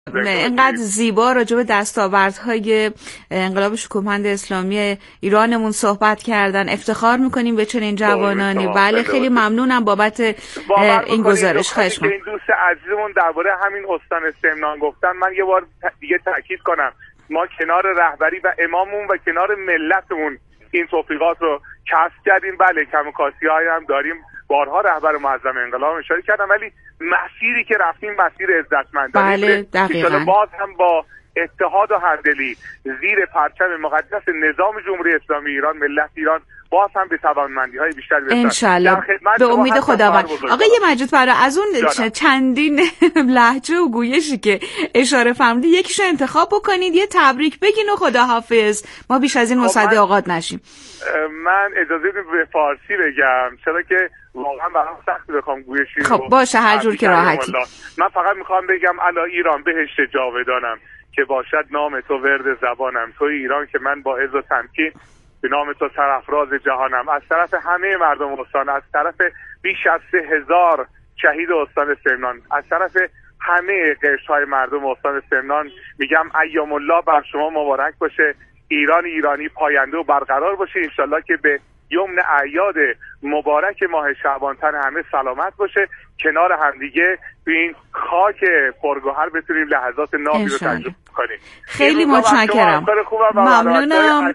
اینقدر زیبا راجع به دستاوردهای انقلاب شکوهمند اسلامی ایرانمون صحبت کردن. افتخار میکنیم به چنین جوانانی. بله خیلی ممنونم بابت این گزارش. خواهش می‌کنم. این دوست عزیزمون درباره همین استان سمنان گفتن، من یه بار دیگه تاکید کنم ما کنار رهبری و اماممون و کنار ملتمون این توفیقات رو کسب کردیم. بله کم‌وکاسی‌هایی هم داریم، بارها رهبر معظم انقلاب اشاره کردم، ولی مسیری که رفتیم مسیر عزتمندانه. بله دقیقاً. باز هم با اتحاد و همدلی زیر پرچم مقدس نظام جمهوری اسلامی ایران، ملت ایران باز هم به توانمندی‌های بیشتر برسد. انشالله به امید خداوند. آقای مجید فرا از اون چندین لهجه و گویشی که اشاره فرمودید یکیشو انتخاب بکنید، یه تبریک بگین و خداحافظ. ما بیش از این مصدق آقاد نشیم. من اجازه بدید به فارسی بگم، چرا که واقعا برام سخت بخوام گویشی. خب باشه هر جور که راحتی. من فقط میخوام بگم الا ایران بهشت جاودانم که باشد نام تو ورد زبانم، توی ایران که من با عز و تمکین به نام تو سرافراز جهانم. از طرف همه مردم استان، از طرف بیش از 3000 شهید استان سمنان، از طرف همه قشرهای مردم استان سمنان میگم ایام الله بر شما مبارک باشه. ایرانی پاینده و برقرار باشه. انشالله که به یمن اعیاد مبارک ماه شعبان تن همه سلامت باشه، کنار همدیگه تو این خاک پرگوهر بتونیم لحظات نابی رو تجربه کنیم. خیلی متشکرم. ممنونم.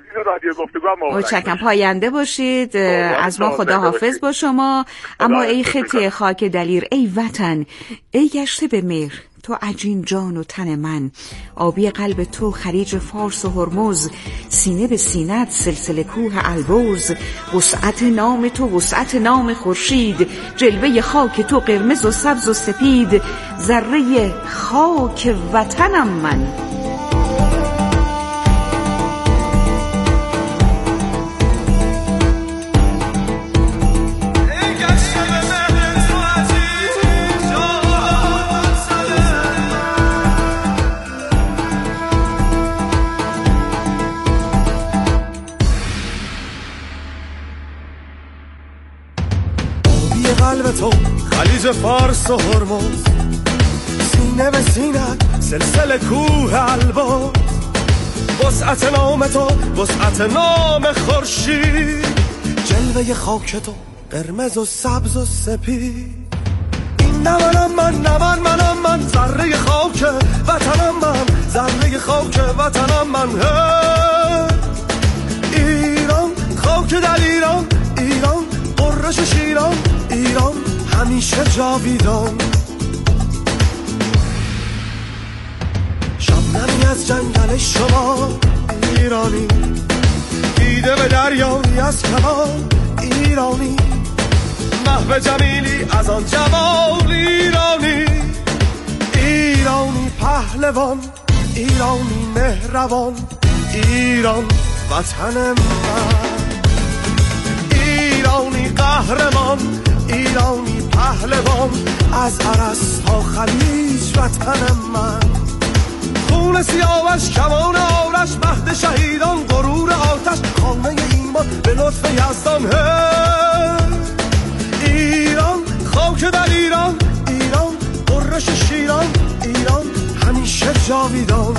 متشکرم. پاینده باشید. از ما خداحافظ با شما. اما ای خطه خاک دلیر، ای وطن، ای گشته به مهر، تو عجین جان و تن من، آبی قلب تو خلیج فارس و هرمز، سینه به سینت سلسله کوه البرز، وسعت نام تو وسعت نام خورشید، جلوه خاک تو قرمز و سبز و سپید، ذره خاک وطنم من. قلب تو خلیج فارس و هرمز، سینه به سینت سلسله کوه البرز، وسعت نام تو وسعت نام خورشید، جلوه خاک تو قرمز و سبز و سپید. این نمانم من ذره خاک وطنم من، ذره خاک وطنم من. ایران خاک در ایران، ایران قرش شیران، ایران همیشه جاویدان. شبنمی از جنگل شما ایرانی، دیده به دریایی از کمان ایرانی، محو جمیلی از آن جمال ایرانی. ایرانی پهلوان، ایرانی مهربان، ایران وطن من. ایرانی قهرمان، ایرانی پهلوان، از عرس تا خلیج وطن من. خون سیاوش کمان آرش، مهد شهیدان غرور آتش، خانه ایمان به لطف یزدان. ایران خاک در ایران، ایران قرش شیران، ایران همیشه جاویدان.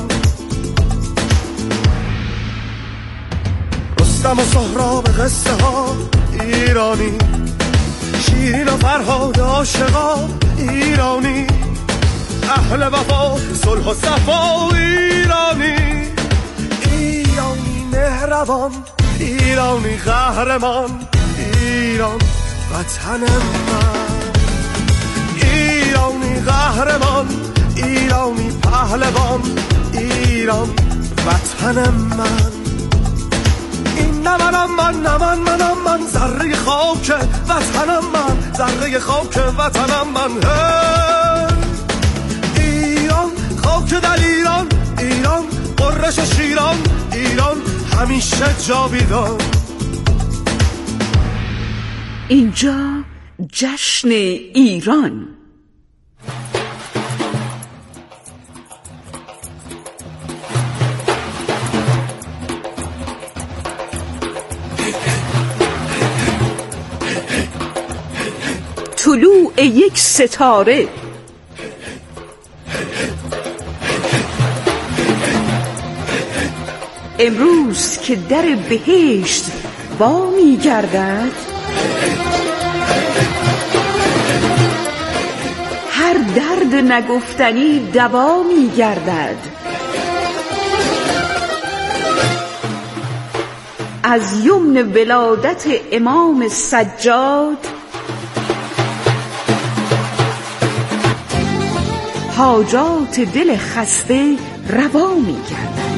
رستم و سهراب قصه ها ایرانی، شیرین و فرهاد عاشقا ایرانی، اهل وفا صلح و صفا ایرانی. ایرانی مهربان، ایرانی قهرمان، ایران وطن من. ایرانی قهرمان، ایرانی پهلوان، ایران وطن من. این نمانم من ذره خاک وطنم من، ذره خاک وطنم من. ایران خاک در ایران، ایران قرش شیران، ایران همیشه جاویدان. اینجا جشن ایران. طلوع یک ستاره، امروز که در بهشت وا می‌گردد، هر درد نگفتنی دوا می‌گردد. از یمن ولادت امام سجاد، حاجات دل خسته روا می‌گردد.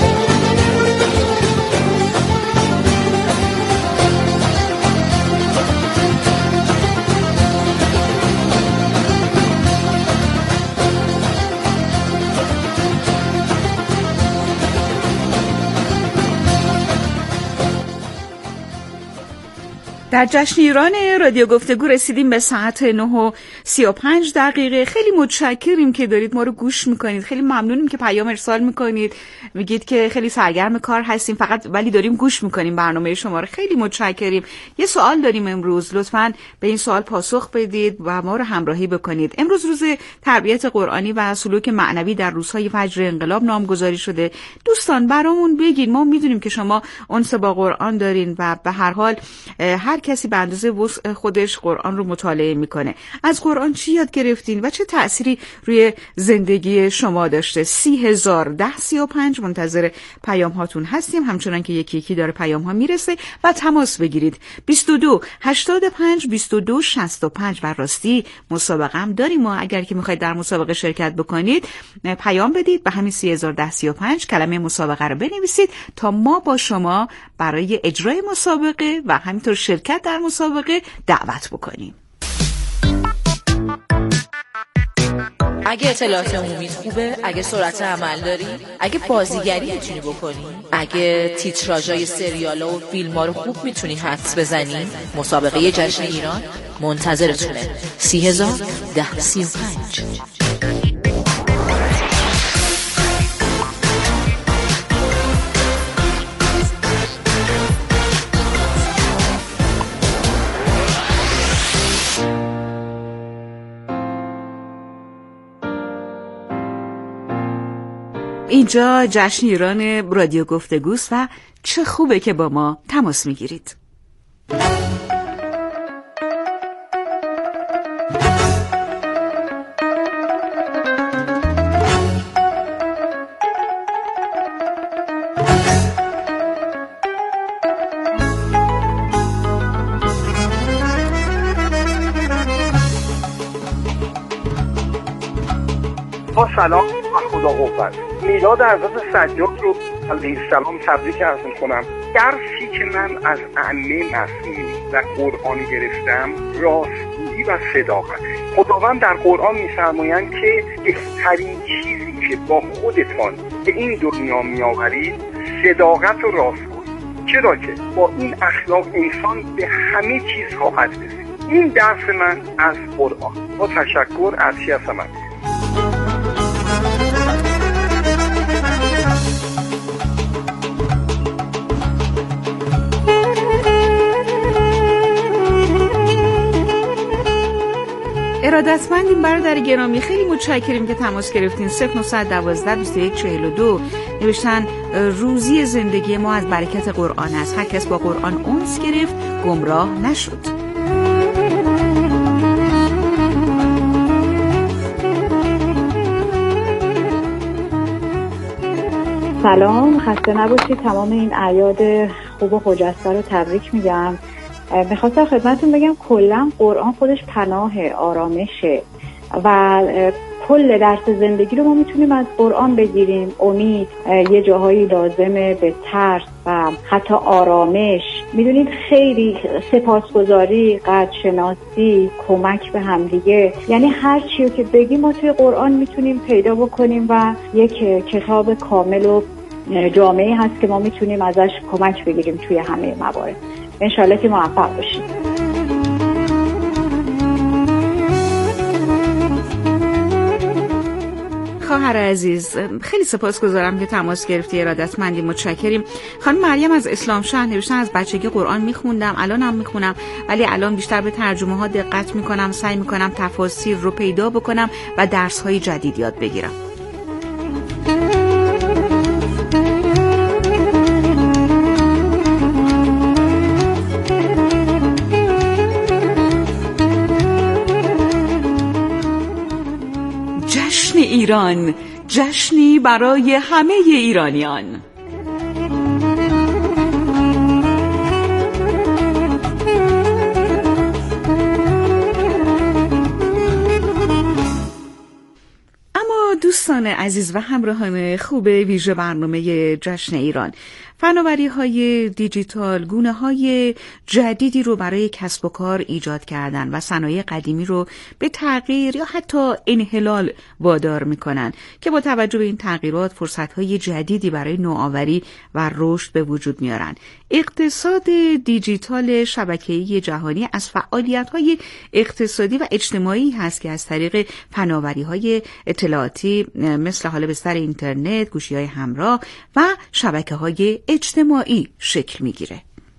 در جشن ایران رادیو گفتگو رسیدیم به ساعت 9:35. خیلی متشکریم که دارید ما رو گوش میکنید. خیلی ممنونیم که پیام ارسال میکنید، میگید که خیلی سرگرم کار هستیم فقط ولی داریم گوش میکنیم برنامه شما رو. خیلی متشکریم. یه سوال داریم امروز، لطفاً به این سوال پاسخ بدید و ما رو همراهی بکنید. امروز روز تربیت قرآنی و سلوک معنوی در روزهای فجر انقلاب نامگذاری شده. دوستان برامون بگید، ما میدونیم که شما انس با قرآن دارین و به هر حال هر کسی به اندازه وسع خودش قرآن رو مطالعه میکنه. از قرآن چی یاد گرفتین و چه تأثیری روی زندگی شما داشته؟ 301035 منتظر پیام هاتون هستیم، همچنان که یکی یکی داره پیام ها میرسه و تماس بگیرید. 2285 2265. و راستی مسابقه هم داریم ما، اگر که میخواید در مسابقه شرکت بکنید پیام بدید به همین 301035، کلمه مسابقه رو بنویسید تا ما با شما برای اجرای مسابقه و همینطور شرکت در مسابقه دعوت بکنیم. اگه اطلاعات عمومی خوبه، اگه سرعت عمل داری، اگه بازیگری میتونی بکنی، اگه تیتراژای سریالا و فیلم‌ها رو خوب میتونی حدس بزنی، مسابقه جشن ایران منتظرتونه. 301035. اینجا جشن ایران رادیو گفتگوست و چه خوبه که با ما تماس میگیرید. سلام و خدا قوت. میلاد حضرت سجاد رو علیه السلام تبریک عرض می‌کنم. درسی که من از عمه مسیحی در قرآن گرفتم راستگویی و صداقت. خداوند در قرآن می‌فرمایند که بهترین چیزی که با خودتان به این دنیا می‌آورید صداقت و راستگویی. چرا که با این اخلاق انسان به همه چیز خواهد رسید. این درس من از قرآن. با تشکر از شما. ارادتمندیم برادر گرامی، خیلی متشکریم که تماس گرفتین. 0912 21 42 نوشتن روزی زندگی ما از برکت قرآن است. هر کس با قرآن انس گرفت گمراه نشد. سلام، خسته نباشید. تمام این اعیاد خوب و خجسته رو تبریک میگم. میخواستم خدمتتون بگم کلا قرآن خودش پناه آرامشه و کل درس زندگی رو ما میتونیم از قرآن بگیریم. امید یه جاهایی لازمه به ترس و حتی آرامش. میدونید خیلی سپاسگزاری، قدرشناسی، کمک به همدیگه، یعنی هر چیو که بگیم ما توی قرآن میتونیم پیدا بکنیم و یک کتاب کامل و جامعی هست که ما میتونیم ازش کمک بگیریم توی همه موارد. انشالله که موفق باشید. خواهر عزیز خیلی سپاسگزارم که تماس گرفتی. ارادتمندی، متشکریم. خانم مریم از اسلام شهر نوشتن از بچگی قرآن میخوندم، الانم میخونم، ولی الان بیشتر به ترجمه ها دقت میکنم، سعی میکنم تفاسیر رو پیدا بکنم و درس های جدید یاد بگیرم. ایران، جشنی برای همه ایرانیان. دوستان عزیز و همراهان خوب ویژه برنامه جشن ایران، فناوری‌های دیجیتال گونه‌های جدیدی رو برای کسب و کار ایجاد کردن و صنایع قدیمی رو به تغییر یا حتی انحلال وادار می‌کنن که با توجه به این تغییرات فرصت‌های جدیدی برای نوآوری و رشد به وجود میارن. اقتصاد دیجیتال شبکه‌ای جهانی از فعالیت‌های اقتصادی و اجتماعی هست که از طریق فناوری‌های اطلاعاتی مثل حالا بستر اینترنت، گوشی‌های همراه و شبکه‌های اجتماعی شکل میگیره.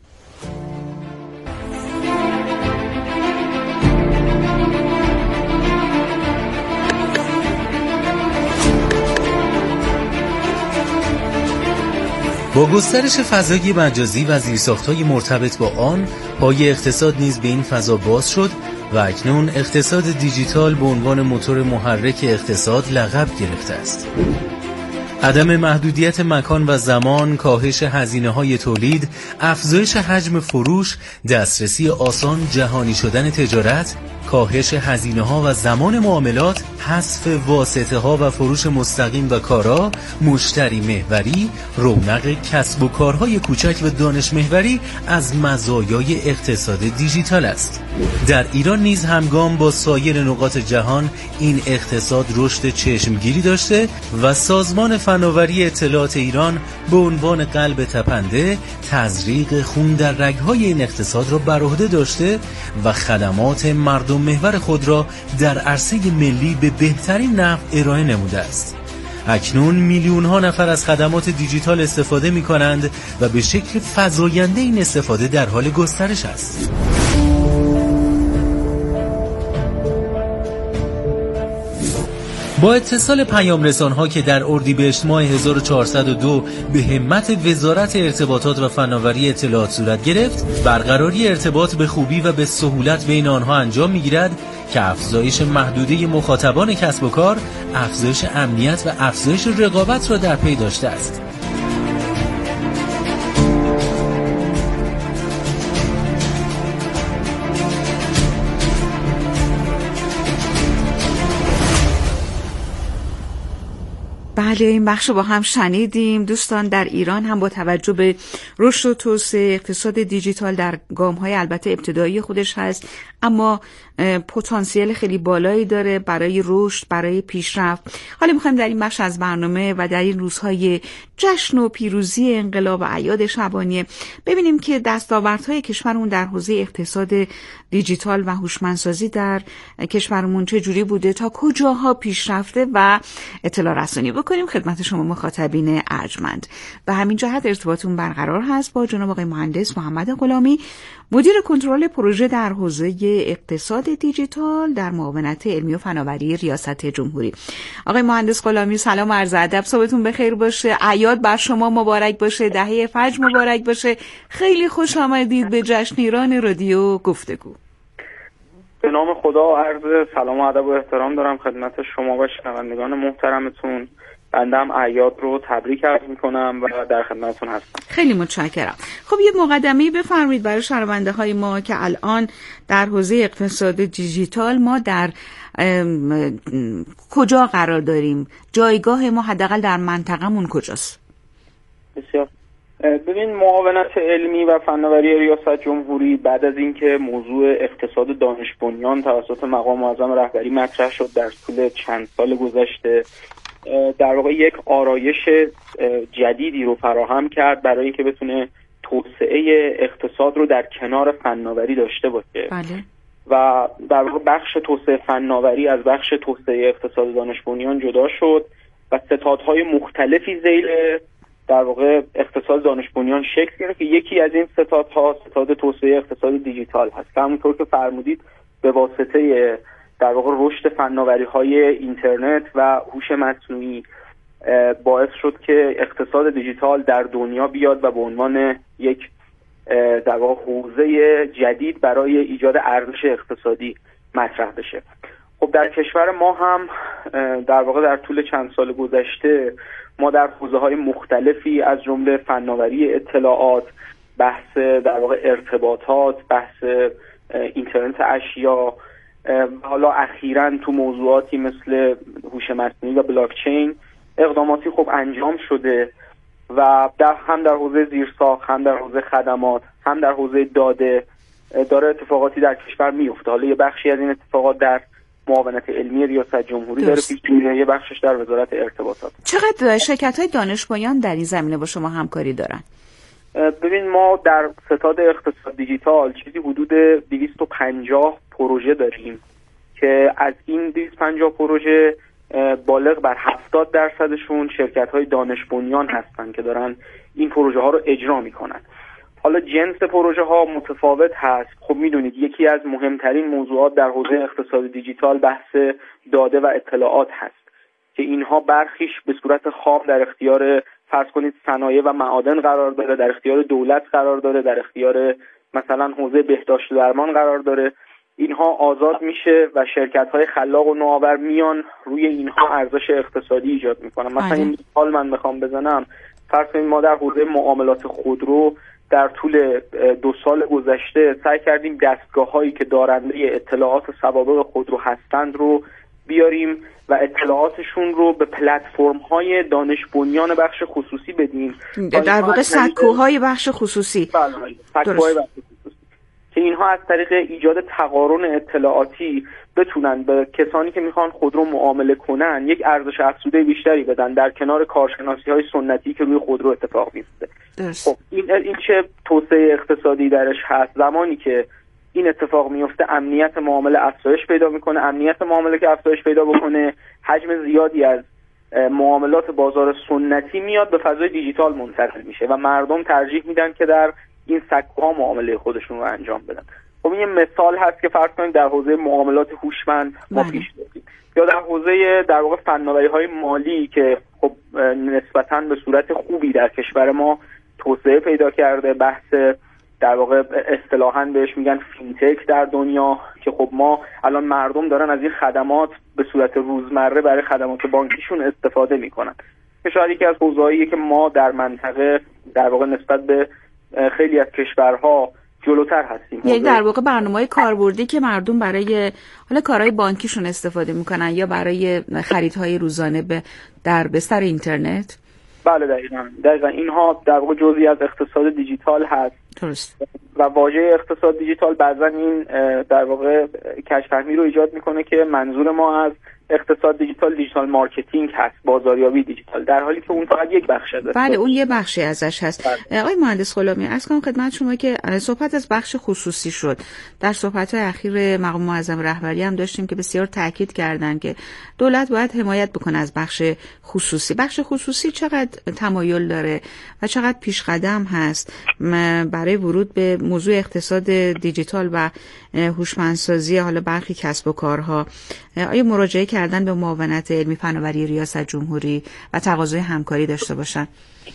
با گسترش فضای مجازی و زیرساخت‌های مرتبط با آن، پای اقتصاد نیز به این فضا باز شد و اکنون اقتصاد دیجیتال به عنوان موتور محرک اقتصاد لقب گرفته است. عدم محدودیت مکان و زمان، کاهش هزینه‌های تولید، افزایش حجم فروش، دسترسی آسان، جهانی شدن تجارت، کاهش هزینه‌ها و زمان معاملات، حذف واسطه‌ها و فروش مستقیم و کارا، مشتری محوری، رونق کسب و کارهای کوچک و دانش محوری از مزایای اقتصاد دیجیتال است. در ایران نیز همگام با سایر نقاط جهان این اقتصاد رشد چشمگیری داشته و سازمان فناوری اطلاعات ایران به عنوان قلب تپنده تزریق خون در رگ‌های این اقتصاد را بر عهده داشته و خدمات مردم محور خود را در عرصه ملی به بهترین نحو ارائه نموده است. اکنون میلیون‌ها نفر از خدمات دیجیتال استفاده می‌کنند و به شکل فزاینده این استفاده در حال گسترش است. با اتصال پیام‌رسان‌ها که در اردیبهشت ماه 1402 به همت وزارت ارتباطات و فناوری اطلاعات صورت گرفت، برقراری ارتباط به خوبی و به سهولت بین آنها انجام می‌گیرد که افزایش محدوده مخاطبان کسب و کار، افزایش امنیت و افزایش رقابت را در پی داشته است. بله، این بخش با هم شنیدیم. دوستان، در ایران هم با توجه به رشد و توسعه اقتصاد دیجیتال در گام‌های البته ابتدایی خودش هست، اما پتانسیل خیلی بالایی داره برای رشد، برای پیشرفت. حالا می‌خوایم در این بخش از برنامه و در این روزهای جشن و پیروزی انقلاب و اعیاد شبانیه ببینیم که دستاوردهای کشورمون در حوزه اقتصاد دیجیتال و هوشمندسازی در کشورمون چه جوری بوده، تا کجاها پیشرفته و اطلاع رسانی بکنیم خدمت شما مخاطبین ارجمند. به همین جهت ارتباطمون برقرار هست با جناب آقای مهندس محمد غلامی، مدیر کنترل پروژه در حوزه اقتصاد دیجیتال در معاونت علمی و فناوری ریاست جمهوری. آقای مهندس غلامی، سلام و عرض ادب، صبحتون بخیر باشه، اعیاد بر شما مبارک باشه، دهه فجر مبارک باشه. خیلی خوش آمدید به جشن ایران رادیو گفتگو. به نام خدا عرض سلام و ادب و احترام دارم خدمت شما و شنوندگان محترمتون. بنده هم اعیاد رو تبریک عرض می‌کنم و در خدمتتون هستم. خیلی متشکرم. خب یه مقدمه‌ای بفرمایید برای شنونده‌های ما که الان در حوزه اقتصاد دیجیتال ما در کجا قرار داریم؟ جایگاه ما حداقل در منطقه‌مون کجاست؟ بسیار. ببین، معاونت علمی و فناوری ریاست جمهوری بعد از اینکه موضوع اقتصاد دانش بنیان توسط مقام معظم رهبری مطرح شد در طول چند سال گذشته، در واقع یک آرایش جدیدی رو فراهم کرد برای اینکه بتونه توسعه اقتصاد رو در کنار فناوری داشته باشه. بله. و در واقع بخش توسعه فناوری از بخش توسعه اقتصاد دانش بنیان جدا شد و ستادهای مختلفی ذیل در واقع اقتصاد دانش بنیان شکل گرفت که یکی از این ستادها ستاد توسعه اقتصاد دیجیتال هست. همونطور که فرمودید به واسطه در واقع رشد فناوری‌های اینترنت و هوش مصنوعی باعث شد که اقتصاد دیجیتال در دنیا بیاد و به عنوان یک در واقع حوزه جدید برای ایجاد ارزش اقتصادی مطرح بشه. خب در کشور ما هم در واقع در طول چند سال گذشته ما در حوزه‌های مختلفی از جمله فناوری اطلاعات، بحث در واقع ارتباطات، بحث اینترنت اشیا، حالا اخیراً تو موضوعاتی مثل هوش مصنوعی و بلاکچین اقداماتی خب انجام شده و هم در حوزه زیرساخت، هم در حوزه خدمات، هم در حوزه داده داره اتفاقاتی در کشور میفته. حالا یه بخشی از این اتفاقات در معاونت علمی ریاست جمهوری داره پیش میره، یه بخشش در وزارت ارتباطات. چقدر شرکت‌های دانش بنیان در این زمینه با شما همکاری دارن؟ ببین ما در ستاد اقتصاد دیجیتال چیزی حدود 250 پروژه داریم که از این 250 پروژه بالغ بر 70%شون شرکت‌های دانش بنیان هستن که دارن این پروژه ها رو اجرا میکنن. حالا جنس پروژه ها متفاوت هست. خب میدونید یکی از مهمترین موضوعات در حوزه اقتصاد دیجیتال بحث داده و اطلاعات هست که اینها برخیش به صورت خام در اختیار فرض کنید صنایع و معادن قرار داره، در اختیار دولت قرار داره، در اختیار مثلا حوزه بهداشت و درمان قرار داره. اینها آزاد میشه و شرکت‌های خلاق و نوآور میان روی اینها ارزش اقتصادی ایجاد میکنن. مثلا این مثال من بخوام بزنم، فرض کنید ما در حوزه معاملات خودرو در طول 2 سال گذشته سعی کردیم دستگاه‌هایی که دارنده اطلاعات سوابق خودرو هستند رو بیاریم و اطلاعاتشون رو به پلتفرم‌های دانش بنیان بخش خصوصی بدیم، در واقع سکوهای بخش خصوصی. بله، سکوهای بخش خصوصی که اینها از طریق ایجاد تقارن اطلاعاتی بتونن به کسانی که میخوان خودرو معامله کنن یک ارزش افزوده بیشتری بدن در کنار کارشناسی‌های سنتی که روی خودرو اتفاق میفته. خب این چه توسعه اقتصادی درش هست؟ زمانی که این اتفاق میفته امنیت معامله افزایش پیدا میکنه. امنیت معامله که افزایش پیدا بکنه، حجم زیادی از معاملات بازار سنتی میاد به فضای دیجیتال منتقل میشه و مردم ترجیح میدن که در این سکوها معامله خودشون رو انجام بدن. خب این یه مثال هست که فرض کنید در حوزه معاملات هوشمند ما پیش بردیم، یا در حوزه در واقع فناوری‌های مالی که خب نسبتاً به صورت خوبی در کشور ما توسعه پیدا کرده. بحث در واقع اصطلاحاً بهش میگن فینتک در دنیا که خب ما الان مردم دارن از این خدمات به صورت روزمره برای خدمات بانکیشون استفاده میکنن. که شاید یکی از حوزه‌هایی که ما در منطقه در واقع نسبت به خیلی از کشورها جلوتر هستیم. یعنی در واقع برنامه‌های کاربردی که مردم برای حالا کارهای بانکیشون استفاده میکنن یا برای خریدهای روزانه در بستر اینترنت. بله دقیقاً اینها در واقع جزئی از اقتصاد دیجیتال هست. درست. و واژه اقتصاد دیجیتال بعضا این در واقع کج‌فهمی رو ایجاد میکنه که منظور ما از اقتصاد دیجیتال مارکتینگ هست، بازاریابی دیجیتال، در حالی که اون فقط یک بخش ازش. بله اون یه بخشی ازش هست. آقای مهندس غلامی عرض کنم خدمت شما که صحبت از بخش خصوصی شد. در صحبت‌های اخیر مقام معظم رهبری هم داشتیم که بسیار تاکید کردن که دولت باید حمایت بکنه از بخش خصوصی. بخش خصوصی چقدر تمایل داره و چقدر پیشقدم هست برای ورود به موضوع اقتصاد دیجیتال و هوشمندسازی حالا برخی کسب و کارها؟ آیا مراجعه کردن به معاونت علمی فناوری ریاست جمهوری و تقاضای همکاری داشته باشن؟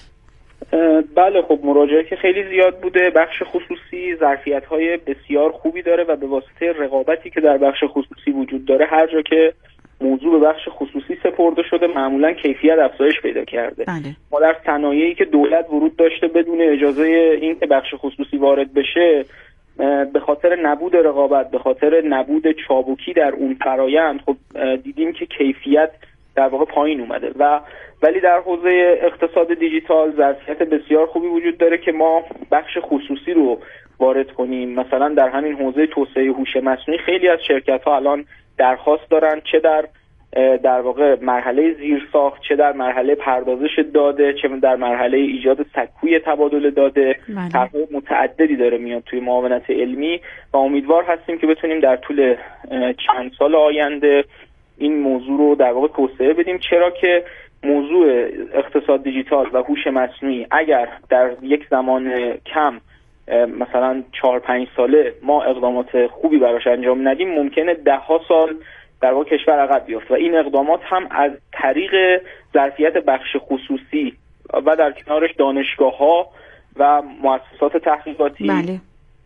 بله خب مراجعه که خیلی زیاد بوده. بخش خصوصی ظرفیت‌های بسیار خوبی داره و به واسطه رقابتی که در بخش خصوصی وجود داره هر جا که موضوع به بخش خصوصی سپرده شده معمولا کیفیت افزایش پیدا کرده. بله. ما در صنایعی که دولت ورود داشته بدون اجازه این که بخش خصوصی وارد بشه به خاطر نبود رقابت، به خاطر نبود چابکی در اون فرایند خب دیدیم که کیفیت در واقع پایین اومده ولی در حوزه اقتصاد دیجیتال ظرفیت بسیار خوبی وجود داره که ما بخش خصوصی رو وارد کنیم. مثلا در همین حوزه توسعه هوش مصنوعی خیلی از شرکت‌ها الان درخواست دارن چه در واقع مرحله زیرساخت، چه در مرحله پردازش داده، چه در مرحله ایجاد سکوی تبادل داده. طرح‌های متعددی داره میاد توی معاونت علمی و امیدوار هستیم که بتونیم در طول چند سال آینده این موضوع رو در واقع توسعه بدیم، چرا که موضوع اقتصاد دیجیتال و هوش مصنوعی اگر در یک زمان کم مثلا 4-5 ساله ما اقدامات خوبی براش انجام ندیم ممکنه 10 سال در واقع کشور عقب بیفته و این اقدامات هم از طریق ظرفیت بخش خصوصی و در کنارش دانشگاه‌ها و مؤسسات تحقیقاتی بله.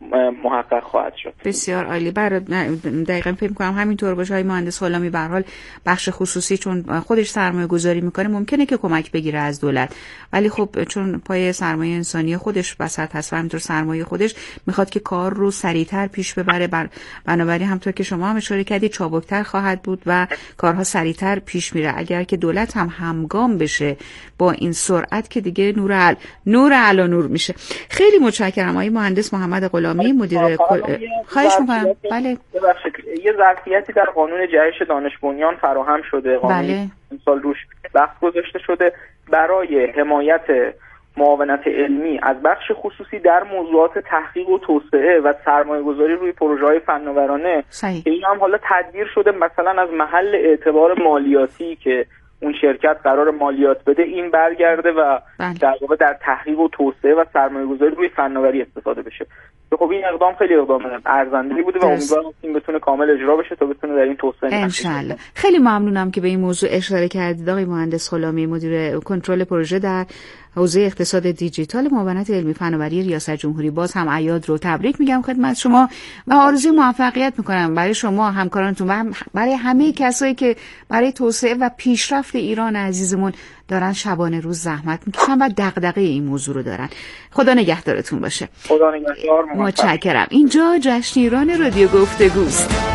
محقق خواهد شد. بسیار عالی. دقیقاً فکر می‌کنم همینطور باشه. های مهندس غلامی به هر حال بخش خصوصی چون خودش سرمایه گذاری میکنه ممکنه که کمک بگیره از دولت، ولی خب چون پای سرمایه انسانی خودش بساط هست و همینطور سرمایه خودش میخواد که کار رو سریعتر پیش ببره، بنابراین همونطور که شما هم اشاره کردید چابکتر خواهد بود و کارها سریعتر پیش میره. اگر که دولت هم همگام بشه با این سرعت که دیگه نور علی نور میشه. خیلی متشکرم آقای مهندس محمد غلامی مدیر خواهش میکنم. بله یه ظرفیتی در قانون جهش دانش بنیان فراهم شده، قانون بله. سال روش وقت گذاشته شده برای حمایت معاونت علمی از بخش خصوصی در موضوعات تحقیق و توسعه و سرمایه‌گذاری روی پروژه‌های فناورانه. این هم حالا تدبیر شده مثلا از محل اعتبار مالیاتی که اون شرکت قرار مالیات بده این برگرده و در واقع در تحقیق و توسعه و سرمایه‌گذاری روی فناوری استفاده بشه. خب این اقدام خیلی اقدام ارزنده‌ای بوده و امیدوارم این بتونه کامل اجرا بشه تا بتونه در این توسعه انشالله. خیلی ممنونم که به این موضوع اشاره کردید آقای مهندس غلامی مدیر کنترل پروژه در حوزه اقتصاد دیجیتال معاونت علمی فناوری ریاست جمهوری. باز هم اعیاد رو تبریک میگم خدمت شما و آرزوی موفقیت میکنم برای شما همکارانتون و برای همه کسایی که برای توسعه و پیشرفت ایران عزیزمون دارن شبانه روز زحمت میکشن و دغدغه این موضوع رو دارن. خدا نگهدارتون باشه. خدا نگهدار. متشکرم. اینجا جشن ایران رادیو گفتگوست.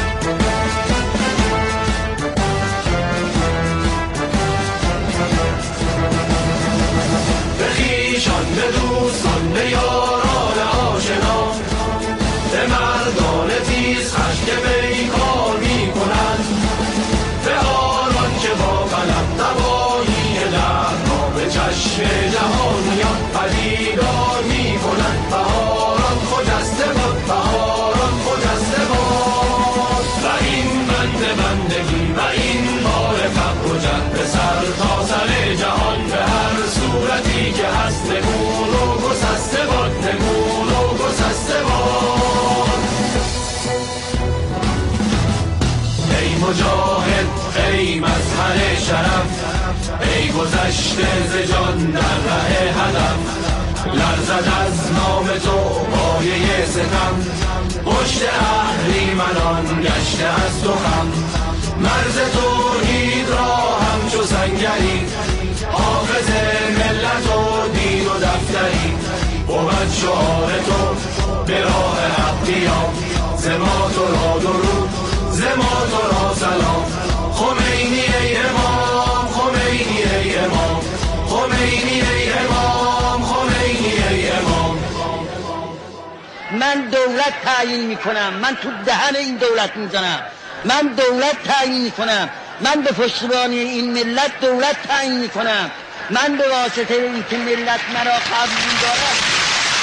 مجاهد ای مظهر شرف، ای گذشته ز جان در ره هدف، لرزد از نام تو پایه ستم، پشت اهریمنان گشته از تو خم، مرز توحید را همچو سنگری، حافظ ملت و دین و دفتری، بود شعار تو به راه حق قیام، ز ما تو را درود، ز ما تو را سلام، خمینی ای امام، خمینی ای امام، خمینی ای امام، خمینی ای امام. من دولت تعیین میکنم، من تو دهن این دولت میزنم، من دولت تعیین میکنم، من به پشتیبانی این ملت دولت تعیین میکنم، من به واسطه اینکه ملت مرا قبول دارد.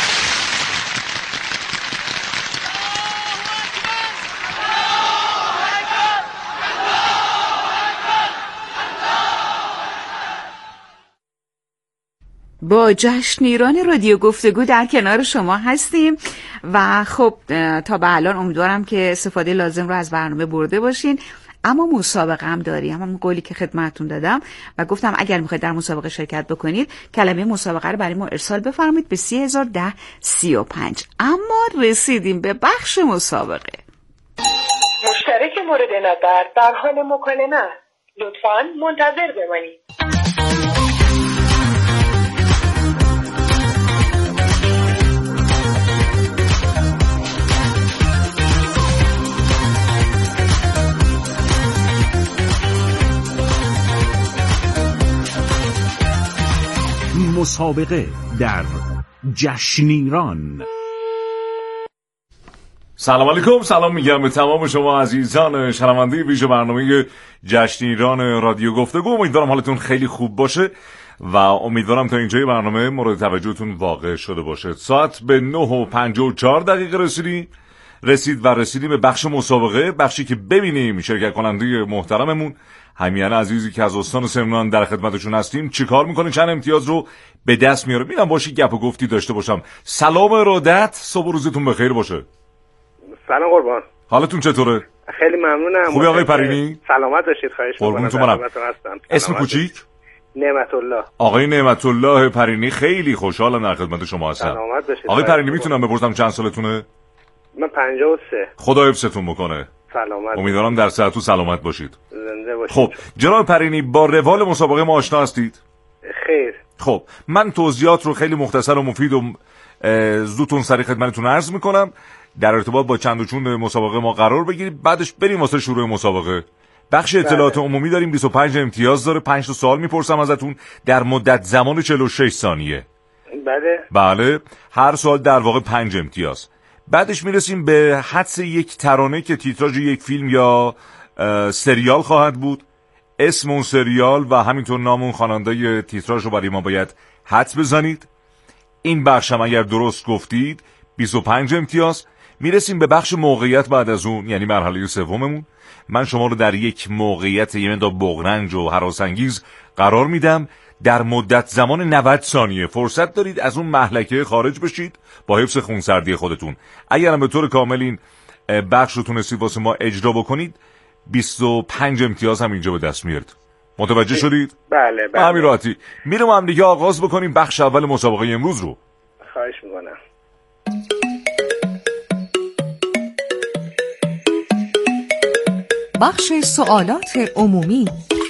با جشن ایران رادیو گفتگو در کنار شما هستیم و خب تا به الان امیدوارم که استفاده لازم رو از برنامه برده باشین، اما مسابقه هم داریم. همون قولی که خدمتتون دادم و گفتم اگر میخواید در مسابقه شرکت بکنید کلمه مسابقه رو برای ما ارسال بفرمایید به 301035. اما رسیدیم به بخش مسابقه. مشترک مورد نظر در حال مکالمه است، لطفاً منتظر بمانید. مسابقه در جشن ایران. سلام علیکم، سلام میگم به تمام شما عزیزان شنونده ویژه برنامه جشن ایران رادیو گفتگو. امیدوارم حالتون خیلی خوب باشه و امیدوارم تا اینجای برنامه مورد توجهتون واقع شده باشه. ساعت به 9:54 رسیدیم به بخش مسابقه، بخشی که ببینیم شرکت کننده محترممون همیهن عزیزی که از استان سمنان در خدمتشون هستیم چیکار میکنه، چند امتیاز رو به دست میاره. میرم باشی گپ و گفتی داشته باشم. سلام ارادت، صبح روزتون بخیر باشه. سلام قربان، حالتون چطوره؟ خیلی ممنونم. خوبی آقای پرینی؟ سلامت باشید. خواهش می‌کنم. اسم کوچیک؟ نعمت الله. آقای نعمت الله پرینی، خیلی خوشحالم در خدمت شما هستم. سلامت باشید. آقای پرینی میتونم بپرسم چند سالتونه؟ من 53. خدا حفظتون بکنه. سلامت. امیدوارم در صحت و سلامت باشید. زنده باشید. خب جناب پرینی، با روال مسابقه ما آشنا هستید؟ خیر. خب من توضیحات رو خیلی مختصر و مفید و زودتون سریع خدمتتون عرض میکنم. در ارتباط با چند و چون مسابقه ما قرار بگیرید، بعدش بریم واسه شروع مسابقه. بخش اطلاعات عمومی داریم، 25 امتیاز داره. 5 تا سوال میپرسم ازتون در مدت زمان 46 ثانیه. بله. هر سوال در واقع 5 امتیاز. بعدش میرسیم به حدس یک ترانه که تیتراژ یک فیلم یا سریال خواهد بود. اسم اون سریال و همینطور نام اون خواننده تیتراژ رو برای ما باید حدس بزنید. این بخش هم اگر درست گفتید 25 امتیاز. میرسیم به بخش موقعیت بعد از اون، یعنی مرحله سوممون. من شما رو در یک موقعیت یه مقدار بغرنج و هراس‌انگیز قرار میدم. در مدت زمان 90 ثانیه فرصت دارید از اون مهلکه خارج بشید با حفظ خونسردی خودتون. اگر هم به طور کامل این بخش رو تونستید واسه ما اجرا بکنید 25 امتیاز هم اینجا به دست میارید. متوجه شدید؟ بله. همین راحتی. میرم هم دیگه آغاز بکنیم بخش اول مسابقه امروز رو. خواهش میکنم. بخش سوالات عمومی.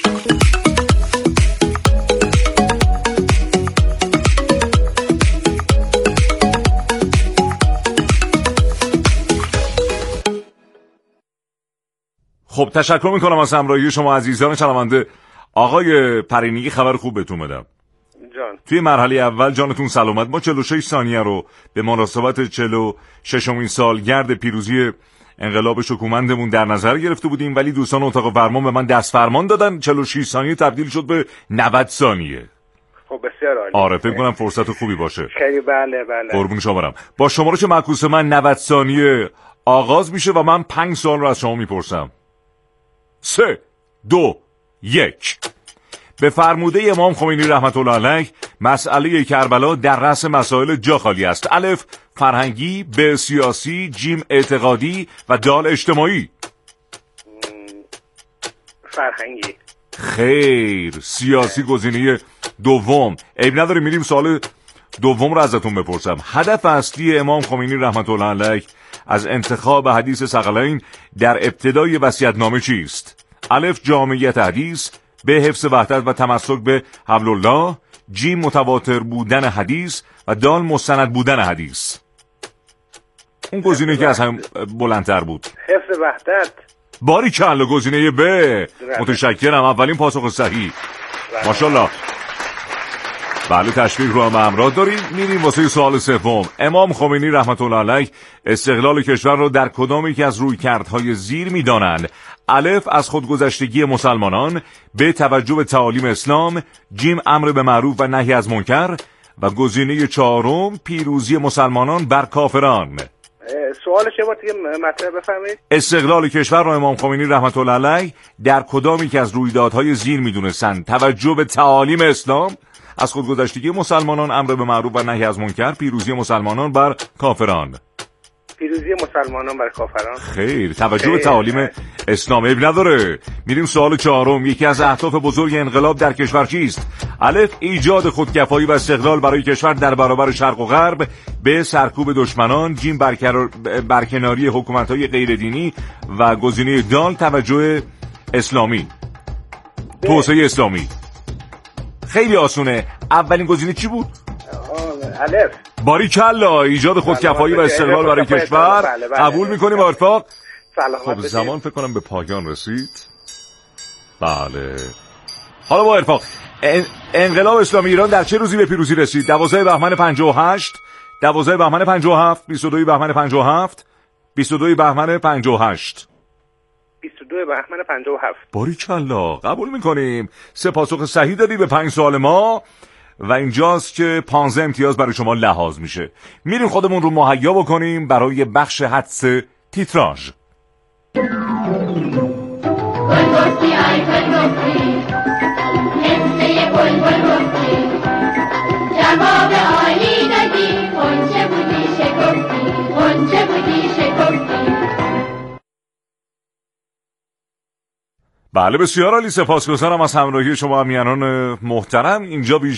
خب تشکر میکنم از همراهی شما عزیزان شنونده. آقای پرینی خبر خوب بهتون بدم. جان. توی مرحله اول جانتون سلامت. ما 46 ثانیه رو به مناسبت 46مین سالگرد پیروزی انقلاب شکومندمون در نظر گرفته بودیم، ولی دوستان اتاق فرمان به من دست فرمان دادن 46 ثانیه تبدیل شد به 90 ثانیه. خب بسیار عالی. آره فکر کنم فرصت خوبی باشه. خیلی بله. قربون شما برم. با شمارش معکوس من 90 ثانیه آغاز میشه و من 5 سوال رو از شما میپرسم. 3 2 1. به فرموده امام خمینی رحمت الله علیه مسئله کربلا در رأس مسائل جا خالی است. الف فرهنگی، ب سیاسی، جیم اعتقادی و دال اجتماعی. فرهنگی. خیر، سیاسی گزینه دوم. عیب نداره، میریم سوال دوم رو ازتون بپرسم. هدف اصلی امام خمینی رحمت الله علیه از انتخاب حدیث ثقلین در ابتدای وصیت‌نامه چیست؟ الف جامعیت حدیث، ب حفظ وحدت و تمسک به حبل الله، جیم متواتر بودن حدیث و دال مستند بودن حدیث. اون گزینه که از هم بلندتر بود. حفظ وحدت. باریکلا، گزینه ب. متشکرم، اولین پاسخ صحیح. ماشاءالله. بله تشویق رو هم همراه داریم. میریم واسه سوال سوم. امام خمینی رحمت الله علیه استقلال کشور رو در کدام یکی از رویکردهای زیر میدانند؟ الف از خودگذشتگی مسلمانان، ب توجه به تعالیم اسلام، جیم امر به معروف و نهی از منکر و گزینه چهارم پیروزی مسلمانان بر کافران. سوال شما دیگه مطرح بفرمایید. استقلال کشور را امام خمینی رحمت الله علیه در کدام یکی از رویدادهای زیر میدونستند؟ توجه به تعالیم اسلام، از خودگذشتگی مسلمانان، امر به معروف و نهی از منکر، پیروزی مسلمانان بر کافران. پیروزی مسلمانان بر کافران. خیر، توجه به تعالیم اسلام. عیب نداره. میریم سوال چهارم. یکی از اهداف بزرگ انقلاب در کشور چیست؟ الف ایجاد خودکفایی و استقلال برای کشور در برابر شرق و غرب، ب سرکوب دشمنان، جیم برکناری حکومت‌های غیر دینی و گزینه دال توجه اسلامی، توسعه اسلامی. خیلی آسونه. اولین گزینه چی بود؟ الف. باریکلا، ایجاد خودکفایی و استقلال برای کشور. قبول میکنیم ارفاق؟ خب زمان فکر کنم به پایان رسید. بله. حالا با ارفاق، انقلاب اسلامی ایران در چه روزی به پیروزی رسید؟ 12 بهمن 58، 12 بهمن 57، 22 بهمن 57، 22 بهمن 58. 22 بهمن 57. باریکلا، قبول میکنیم. 3 پاسخ صحیح دادی به 5 سوال ما و اینجاست که 15 امتیاز برای شما لحاظ میشه. میریم خودمون رو مهیا بکنیم برای بخش حدس تیتراژ. جواب عالی دادی، اونچه بودی شکفتی، اونچه بودی شکفتی. بله بسیار عالی، سپاسگزارم از همراهی شما همیهنان محترم. اینجا